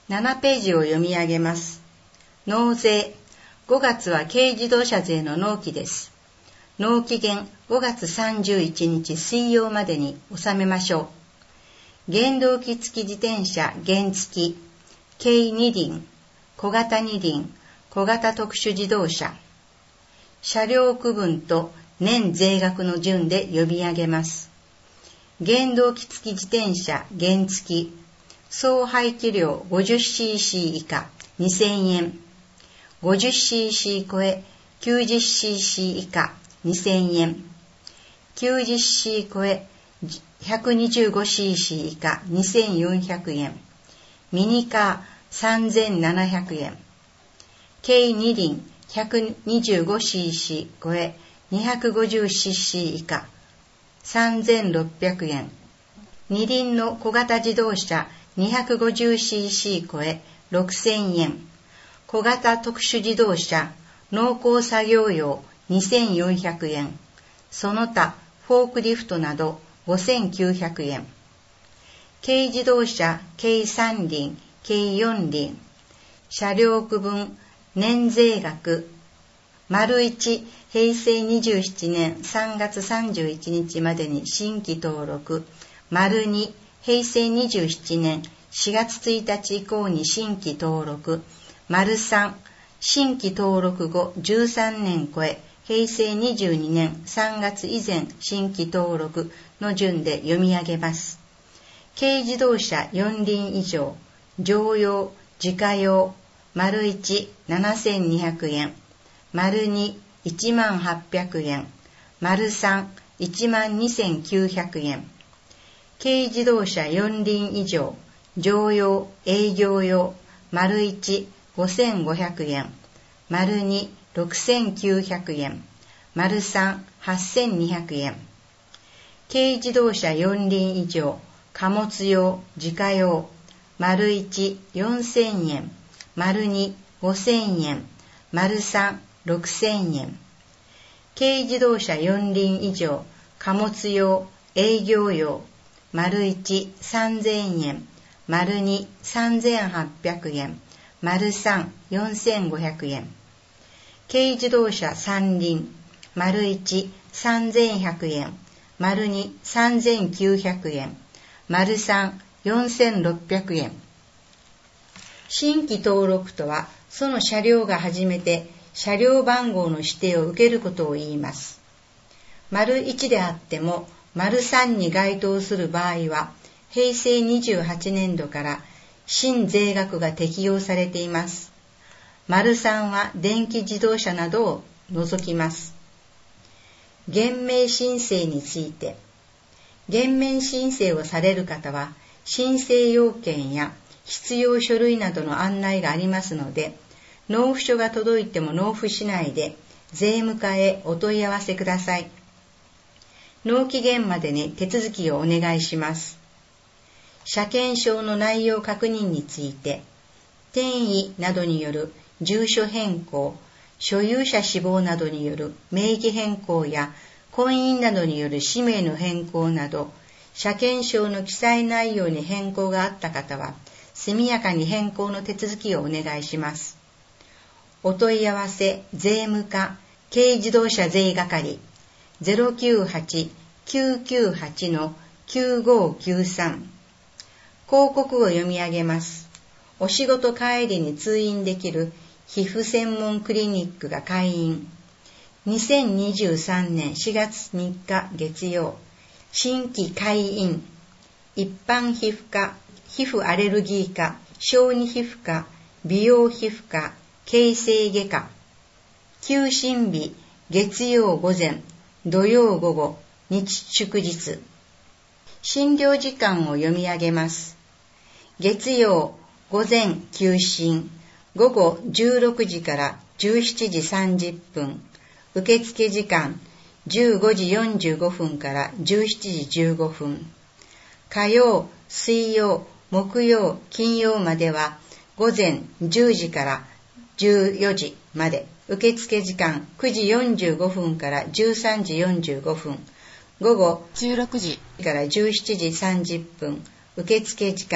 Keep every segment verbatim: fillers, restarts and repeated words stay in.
ななページを読み上げます。納税。ごがつは軽自動車税の納期です。納期限ごがつさんじゅういちにち水曜までに納めましょう。原動機付き自転車原付、軽二輪、小型二輪、小型特殊自動車。車両区分と年税額の順で呼び上げます。原動機付き自転車原付、総排気量 ごじゅっシーシー 以下にせんえん、ごじゅっシーシー 超え きゅうじゅっシーシー 以下にせんえん、きゅうじゅっシー超え ひゃくにじゅうごシーシー 以下にせんよんひゃくえん、ミニカーさんぜんななひゃくえん、軽二輪 ひゃくにじゅうごシーシー 超え にひゃくごじゅうシーシー 以下さんぜんろっぴゃくえん、二輪の小型自動車 にひゃくごじゅうシーシー 超えろくせんえん、小型特殊自動車農耕作業用にせんよんひゃくえん、その他フォークリフトなどごせんきゅうひゃくえん、軽自動車軽三輪、軽四輪、車両区分年税額、丸いちへいせいにじゅうななねんさんがつさんじゅういちにちまでに新規登録、丸にへいせいにじゅうななねんしがつついたち以降に新規登録、丸さん新規登録後じゅうさんねん超えへいせいにじゅうにねんさんがつ以前新規登録の順で読み上げます。軽自動車よん輪以上、乗用、自家用、丸いちななせんにひゃくえん、丸にいちまんはっぴゃくえん、丸さんいちまんにせんきゅうひゃくえん、軽自動車よん輪以上、乗用、営業用、丸いちごせんごひゃくえん、丸にろくせんきゅうひゃくえん、丸さんはっせんにひゃくえん、軽自動車よん輪以上、貨物用、自家用、丸いちよんせんえん、丸にごせんえん、丸さんろくせんえん、軽自動車よん輪以上、貨物用、営業用、丸いちさんぜんえん、丸にさんぜんはっぴゃくえん、丸さんよんせんごひゃくえん、軽自動車さん輪、丸いちさんぜんひゃくえん、丸にさんぜんきゅうひゃくえん、丸さんよんせんろっぴゃくえん。新規登録とは、その車両が初めて車両番号の指定を受けることを言います。丸いちであっても、丸さんに該当する場合は、へいせいにじゅうはちねんどから新税額が適用されています。丸さんは電気自動車などを除きます。減免申請について、減免申請をされる方は、申請要件や必要書類などの案内がありますので、納付書が届いても納付しないで、税務課へお問い合わせください。納期限までに手続きをお願いします。車検証の内容確認について、転移などによる住所変更、所有者死亡などによる名義変更や婚姻などによる氏名の変更など、車検証の記載内容に変更があった方は、速やかに変更の手続きをお願いします。お問い合わせ税務課軽自動車税係 ゼロきゅうはち きゅうきゅうはち きゅうごきゅうさん。広告を読み上げます。お仕事帰りに通院できる皮膚専門クリニックが開院。にせんにじゅうさんねんしがつみっか月曜、新規開院。一般皮膚科、皮膚アレルギー科、小児皮膚科、美容皮膚科、形成外科。休診日、月曜午前、土曜午後、日祝日。診療時間を読み上げます。月曜、午前休診、午後じゅうろくじからじゅうしちじさんじゅっぷん。受付時間、じゅうごじよんじゅうごふんからじゅうしちじじゅうごふん。火曜、水曜、木曜、金曜までは午前じゅうじからじゅうよじまで。受付時間くじよんじゅうごふんからじゅうさんじよんじゅうごふん。午後じゅうろくじからじゅうしちじさんじゅっぷん。受付時間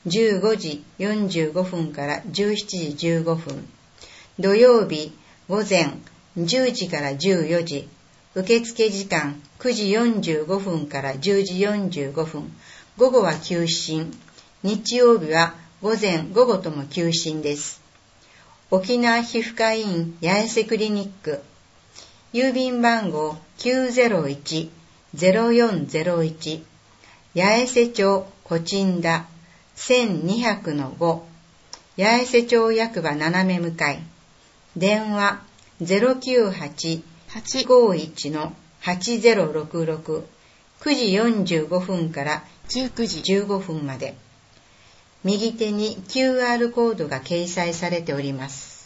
じゅうごじよんじゅうごふんからじゅうしちじじゅうごふん。土曜日午前じゅうじからじゅうよじ。受付時間くじよんじゅうごふんからじゅうじよんじゅうごふん。午後は休診。日曜日は午前午後とも休診です。沖縄皮膚科医院八重瀬クリニック。郵便番号 きゅうゼロいち ゼロよんゼロいち 八重瀬町コチンダ せんにひゃくのご 八重瀬町役場斜め向かい。電話 ゼロきゅうはち はちごいち はちゼロろくろく くじよんじゅうごふんからじゅうくじじゅうごふんまで。右手に キューアール コードが掲載されております。